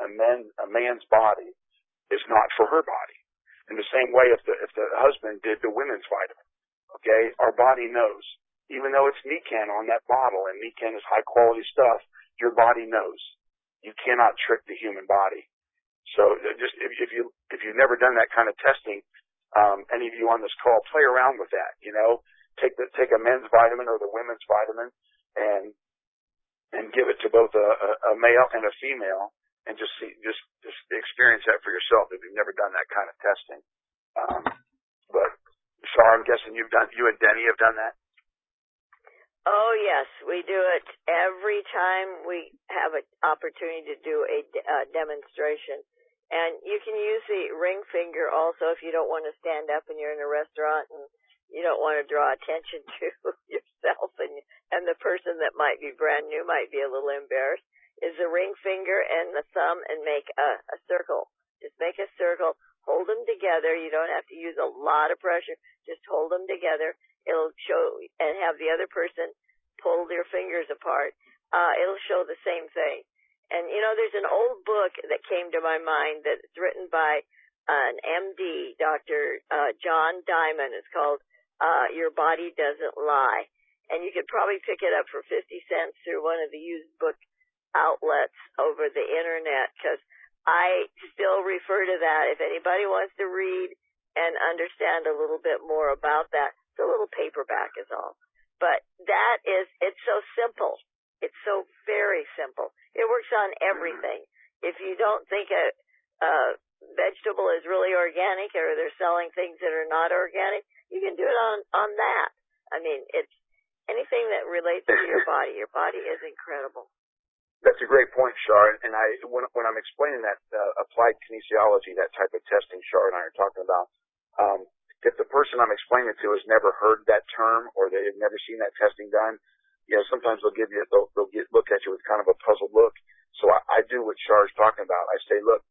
man's body is not for her body. In the same way, if the husband did the women's vitamin, okay, our body knows. Even though it's NECAN on that bottle, and NECAN is high quality stuff, your body knows. You cannot trick the human body. So just if you've never done that kind of testing, any of you on this call, play around with that. You know, take a men's vitamin or the women's vitamin, and give it to both a male and a female, and just experience that for yourself if you've never done that kind of testing. But Shar, I'm guessing you and Denny have done that. Oh yes, we do it every time we have an opportunity to do a demonstration. And you can use the ring finger also if you don't want to stand up and you're in a restaurant and you don't want to draw attention to yourself and the person that might be brand new might be a little embarrassed. Is the ring finger and the thumb and make a circle. Just make a circle, hold them together. You don't have to use a lot of pressure. Just hold them together. It'll show, and have the other person pull their fingers apart. It'll show the same thing. And, there's an old book that came to my mind that's written by an MD, Dr. John Diamond. It's called Your Body Doesn't Lie. And you could probably pick it up for 50 cents through one of the used book outlets over the Internet, because I still refer to that. If anybody wants to read and understand a little bit more about that, it's a little paperback is all. But it's so simple. It's so very simple. It works on everything. If you don't think a vegetable is really organic or they're selling things that are not organic, you can do it on that. I mean, it's anything that relates to your body. Your body is incredible. That's a great point, Shar. And when I'm explaining that applied kinesiology, that type of testing Shar and I are talking about, if the person I'm explaining it to has never heard that term or they've never seen that testing done, sometimes they'll look at you with kind of a puzzled look. So I do what Char's talking about. I say, look,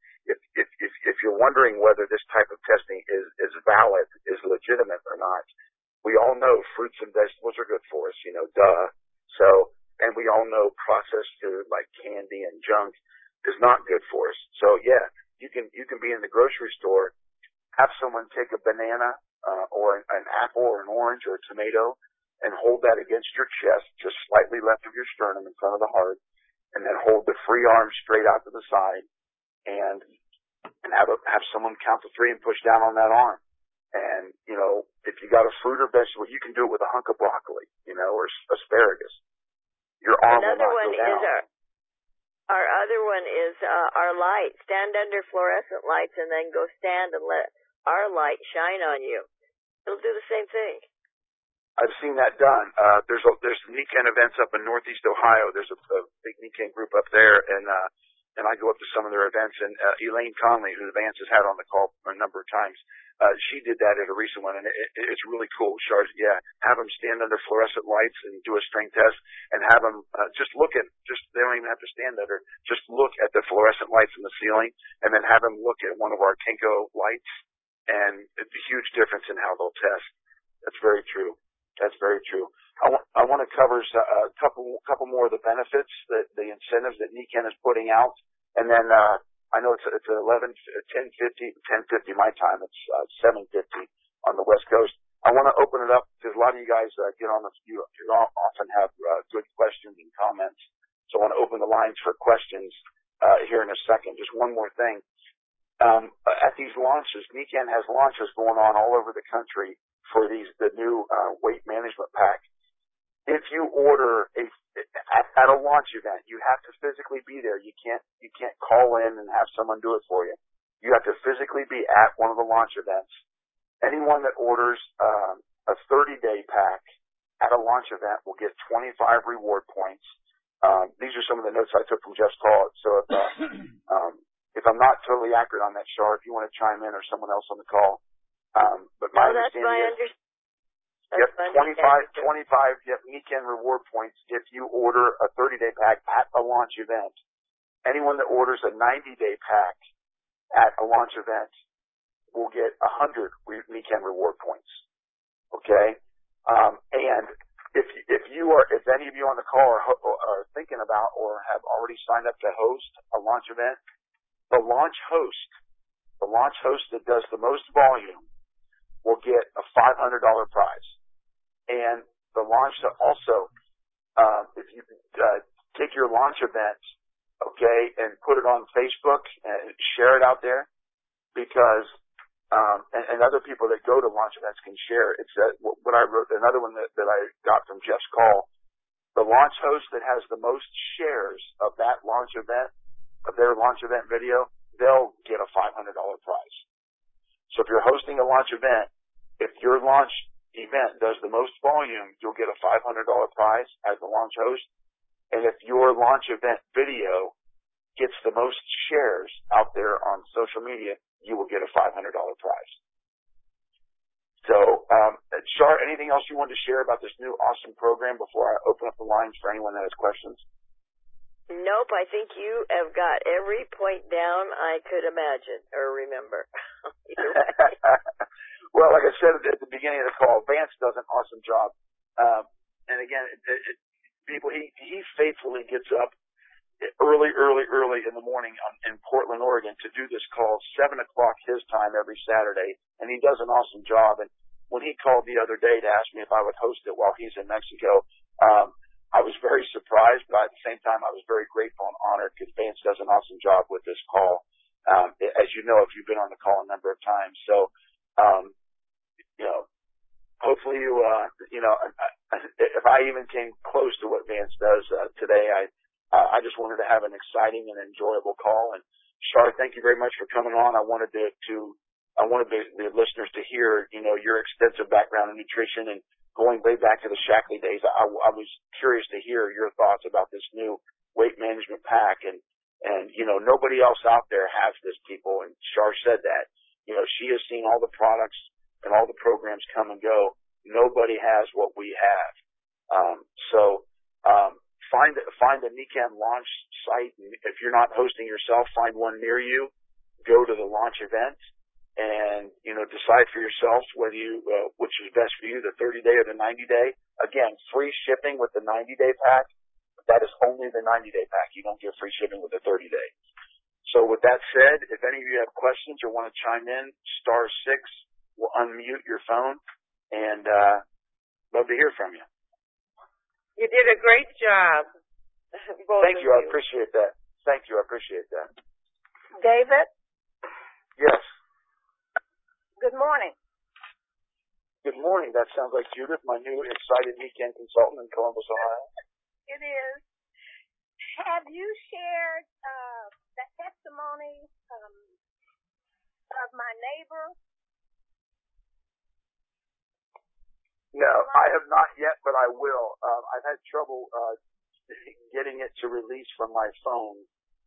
if you're wondering whether this type of testing is valid, is legitimate or not, we all know fruits and vegetables are good for us, duh. So, and we all know processed food like candy and junk is not good for us. So yeah, you can be in the grocery store, have someone take a banana, or an apple or an orange or a tomato, and hold that against your chest, just slightly left of your sternum in front of the heart, and then hold the free arm straight out to the side, and have someone count to 3 and push down on that arm. And, if you got a fruit or vegetable, you can do it with a hunk of broccoli, or asparagus. Your arm will not go down. Our other one is our light. Stand under fluorescent lights and then go stand and let our light shine on you. It'll do the same thing. I've seen that done. There's Nikken events up in Northeast Ohio. There's a big Nikken group up there, and I go up to some of their events. And Elaine Conley, who Vance has had on the call a number of times, she did that at a recent one, and it's really cool. Have them stand under fluorescent lights and do a strength test, and have them they don't even have to stand under, just look at the fluorescent lights in the ceiling, and then have them look at one of our Kenko lights, and it's a huge difference in how they'll test. That's very true. That's very true. I want to cover a couple more of the benefits, the incentives that Nikken is putting out, and then I know it's 10:50 my time. It's 7:50 on the West Coast. I want to open it up because a lot of you guys get on you often have good questions and comments. So I want to open the lines for questions here in a second. Just one more thing. At these launches, Nikken has launches going on all over the country for the new weight management pack. If you order at a launch event, you have to physically be there. You can't call in and have someone do it for you. You have to physically be at one of the launch events. Anyone that orders a 30-day pack at a launch event will get 25 reward points. These are some of the notes I took from Jeff's call. So if I'm not totally accurate on that, Char, if you want to chime in or someone else on the call. But my understanding is, yep, 25 Nikken reward points if you order a 30-day pack at a launch event. Anyone that orders a 90-day pack at a launch event will get 100 Nikken reward points. Okay? And if any of you on the call are thinking about or have already signed up to host a launch event, the launch host that does the most volume will get a $500 prize. And the launch also, if you take your launch event, okay, and put it on Facebook and share it out there, because and other people that go to launch events can share. It's what I wrote, another one that I got from Jeff's call. The launch host that has the most shares of that launch event, of their launch event video, they'll get a $500 prize. So if you're hosting a launch event, if your launch event does the most volume, you'll get a $500 prize as the launch host. And if your launch event video gets the most shares out there on social media, you will get a $500 prize. So, Shar, anything else you wanted to share about this new awesome program before I open up the lines for anyone that has questions? Nope, I think you have got every point down I could imagine or remember. Well, like I said at the beginning of the call, Vance does an awesome job. And again, people, he faithfully gets up early in the morning in Portland, Oregon to do this call, 7 o'clock his time every Saturday, and he does an awesome job. And when he called the other day to ask me if I would host it while he's in Mexico, I was very surprised, but at the same time, I was very grateful and honored because Vance does an awesome job with this call, as you know, if you've been on the call a number of times. So, hopefully if I even came close to what Vance does today, I just wanted to have an exciting and enjoyable call. And Shar, thank you very much for coming on. I wanted the listeners to hear, your extensive background in nutrition and going way back to the Shaklee days. I was curious to hear your thoughts about this new weight management pack. And nobody else out there has this, people. And Shar said that, she has seen all the products and all the programs come and go. Nobody has what we have. Find a NECAN launch site. If you're not hosting yourself, find one near you. Go to the launch event and, decide for yourselves whether which is best for you, the 30-day or the 90-day. Again, free shipping with the 90-day pack. That is only the 90-day pack. You don't get free shipping with the 30-day. So with that said, if any of you have questions or want to chime in, *6 will unmute your phone, and love to hear from you. You did a great job. Thank you. I appreciate that. Thank you. I appreciate that. David? Yes. Good morning. Good morning. That sounds like Judith, my new excited NECAN consultant in Columbus, Ohio. It is. Have you shared the testimony of my neighbor? No, I have not yet, but I will. I've had trouble getting it to release from my phone.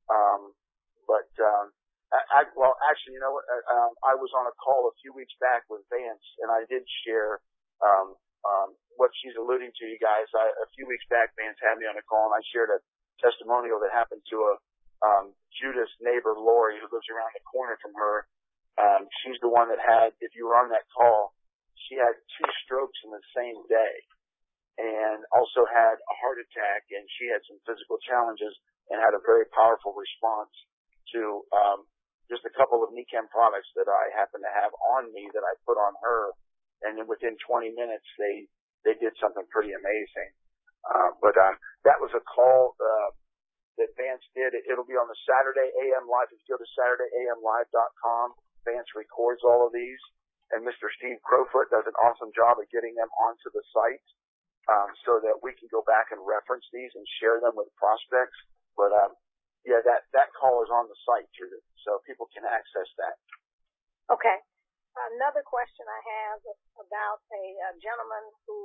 Actually, I was on a call a few weeks back with Vance, and I did share what she's alluding to, you guys. A few weeks back, Vance had me on a call, and I shared a testimonial that happened to a Judith's neighbor, Lori, who lives around the corner from her. She's the one that had, if you were on that call, she had 2 strokes in the same day and also had a heart attack, and she had some physical challenges and had a very powerful response to just a couple of NECAN products that I happen to have on me that I put on her. And then within 20 minutes, they did something pretty amazing. That was a call that Vance did. It'll be on the Saturday AM Live. If you go to SaturdayAMLive.com, Vance records all of these. And Mr. Steve Crowfoot does an awesome job of getting them onto the site so that we can go back and reference these and share them with prospects. But, that call is on the site, Judith, so people can access that. Okay. Another question I have about a gentleman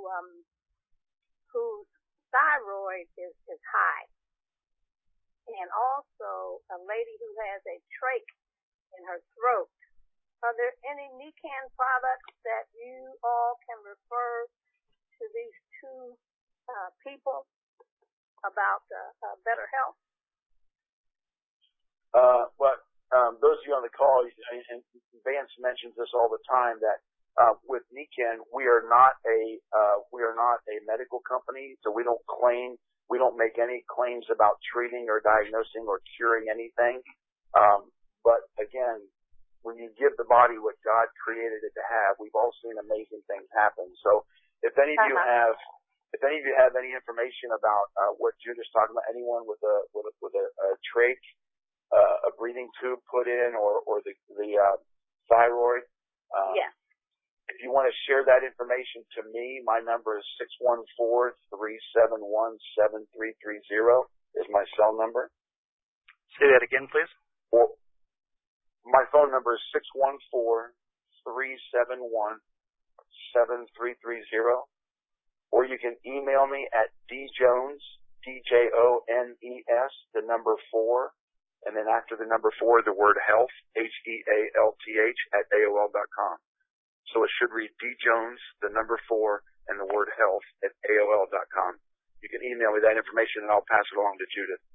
whose thyroid is high, and also a lady who has a trach in her throat. Are there any NECAN products that you all can refer to these 2 people about better health? Those of you on the call, and Vance mentions this all the time, that with NECAN, we are not a medical company, so we don't make any claims about treating or diagnosing or curing anything. But again, when you give the body what God created it to have, we've all seen amazing things happen. So if any of you have any information about what Judith's talking about, anyone with a trach, a breathing tube put in, or the thyroid, yes. If you want to share that information to me, my number is 614-371-7330 is my cell number. Say that again, please. Well, my phone number is 614-371-7330, or you can email me at djones, DJONES, the number 4, and then after the number 4, the word health, HEALTH, at AOL.com. So it should read D. Jones, the number 4, and the word health at AOL.com. You can email me that information, and I'll pass it along to Judith.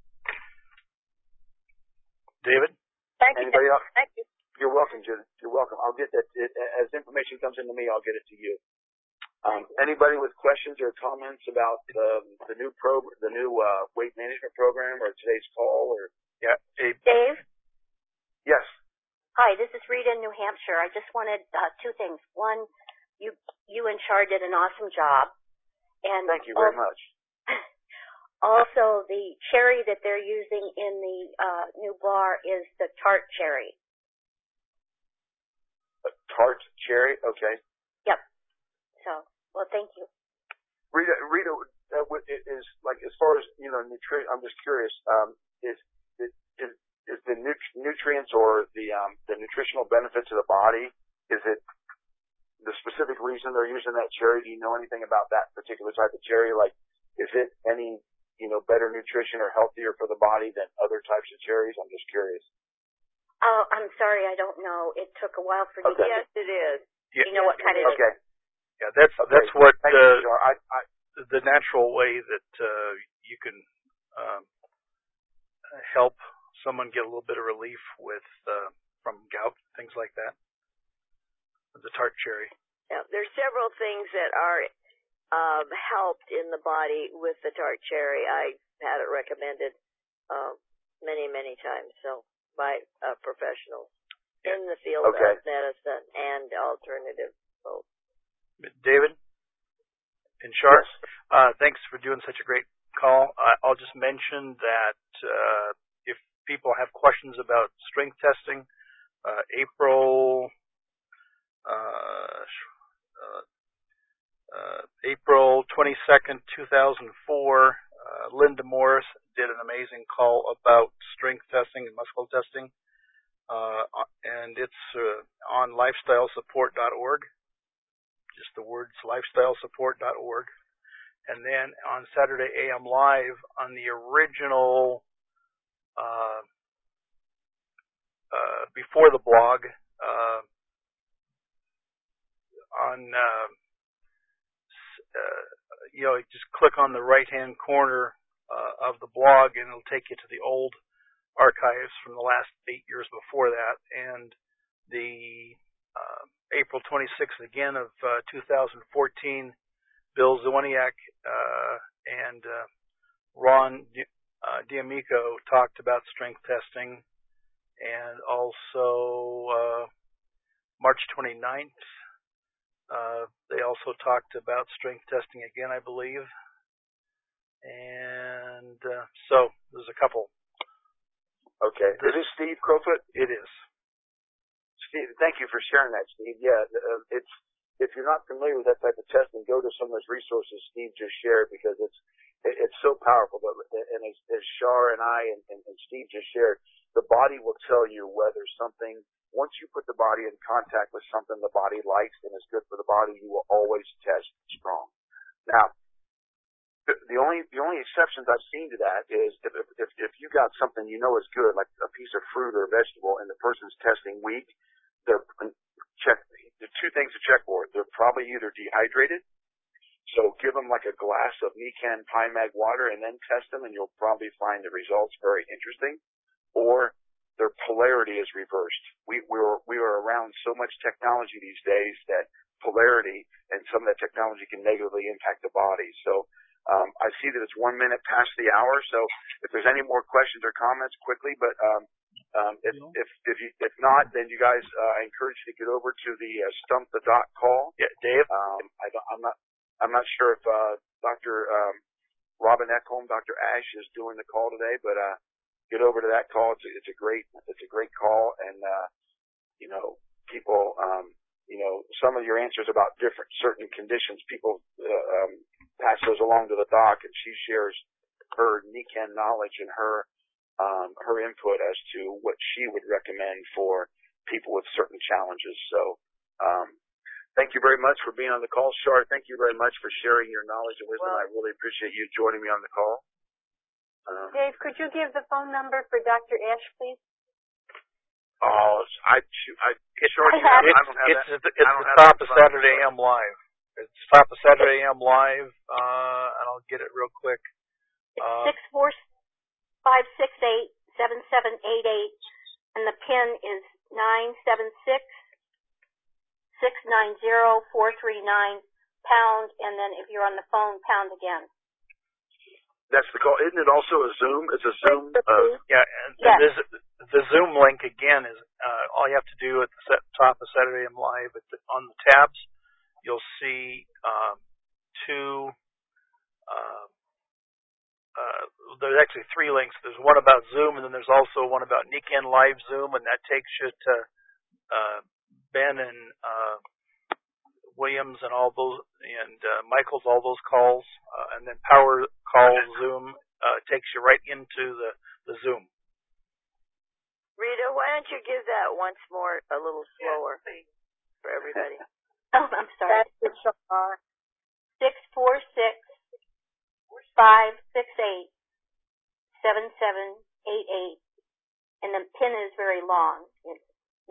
David? Thank you. Anybody else? Thank you. You're welcome, Judith. You're welcome. I'll get that. As information comes into me, I'll get it to you. Anybody with questions or comments about the new weight management program or today's call? Or Dave? Yes. Hi, this is Rita in New Hampshire. I just wanted 2 things. One, you and Char did an awesome job. And thank you very much. Also, the cherry that they're using in the new bar is the tart cherry. A tart cherry? Okay. Yep. So, well, thank you. Rita, is like, as far as, nutrition, I'm just curious, is the nutrients or the nutritional benefit to the body, is it the specific reason they're using that cherry? Do you know anything about that particular type of cherry? Like, is it any, better nutrition or healthier for the body than other types of cherries? I'm just curious. Oh, I'm sorry, I don't know. It took a while for me to... Yes, it is. Yeah. You know what kind of... Okay. Yeah, that's what the natural way that you can help someone get a little bit of relief with from gout, things like that. The tart cherry. Yeah, there's several things that are helped in the body with the tart cherry. I had it recommended many times, so by professionals in the field of medicine and alternative both. David and Char, thanks for doing such a great call. I'll just mention that if people have questions about strength testing, April 22nd, 2004, Linda Morris did an amazing call about strength testing and muscle testing, and it's on lifestylesupport.org, just the words lifestylesupport.org. And then on Saturday AM Live on the original, before the blog, just click on the right-hand corner of the blog, and it'll take you to the old archives from the last 8 years before that. And the April 26th again of 2014, Bill Zwaniak and Ron D'Amico talked about strength testing, and also March 29th, they also talked about strength testing again, I believe. And so there's a couple. Okay. Is this Steve Crowfoot? It is. Steve, thank you for sharing that, Steve. Yeah, if you're not familiar with that type of testing, go to some of those resources Steve just shared, because it's so powerful. And as Char and I and Steve just shared, the body will tell you whether something, once you put the body in contact with something the body likes and is good for the body, you will always test strong. Now, the only exceptions I've seen to that is if you got something you know is good, like a piece of fruit or a vegetable, and the person's testing weak, the 2 things to check for. They're probably either dehydrated, so give them like a glass of Nican Pine Mag water and then test them, and you'll probably find the results very interesting. Or their polarity is reversed. We are around so much technology these days that polarity and some of that technology can negatively impact the body. So I see that it's 1 minute past the hour. So if there's any more questions or comments, quickly. But if not, then you guys, I encourage you to get over to the Stump the Doc call. Yeah, Dave. I'm not sure if Dr. Robin Eckholm, Dr. Ash is doing the call today, but get over to that call. It's a great call, and people, some of your answers about certain conditions, people pass those along to the doc, and she shares her Nican knowledge and her input as to what she would recommend for people with certain challenges. So thank you very much for being on the call. Char, thank you very much for sharing your knowledge and wisdom. I really appreciate you joining me on the call. Dave, could you give the phone number for Dr. Ash, please? Oh, It's at the top of Saturday AM Live. It's top of Saturday AM Live, and I'll get it real quick. It's 645687788, and the PIN is 976690439 pound, and then if you're on the phone, pound again. That's the call. Isn't it also a Zoom? It's a Zoom. Yeah, and yes. The Zoom link again is all you have to do at the top of Saturday AM Live. On the tabs, you'll see two. There's actually three links. There's one about Zoom, and then there's also one about NECANN Live Zoom, and that takes you to Ben and Williams and all those, and Michael's all those calls, and then Power Call Zoom takes you right into the Zoom. Rita, why don't you give that once more, a little slower for everybody? Oh, I'm sorry. 646-568-7788, and the PIN is very long. It's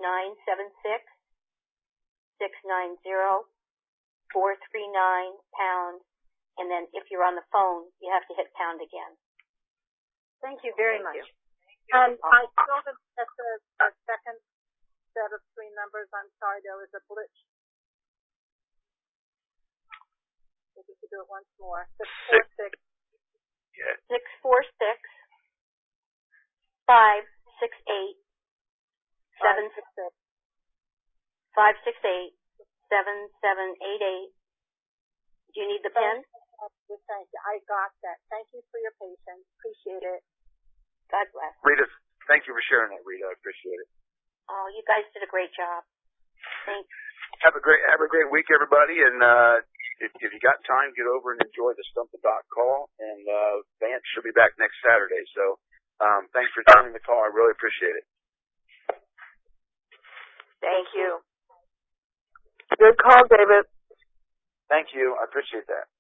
976-690-439 pound, and then if you're on the phone, you have to hit pound again. Thank you very much. And I saw that the second set of three numbers. I'm sorry, there was a glitch. If you could do it once more. 646. Yeah. 646-568-7788. Do you need the PIN? Thank you. I got that. Thank you for your patience. Appreciate it. God bless. Rita, thank you for sharing that, Rita. I appreciate it. Oh, you guys did a great job. Thanks. Have a great week, everybody. And if you got time, get over and enjoy the Stump the Doc call. And Vance should be back next Saturday. So thanks for joining the call. I really appreciate it. Thank you. Good call, David. Thank you. I appreciate that.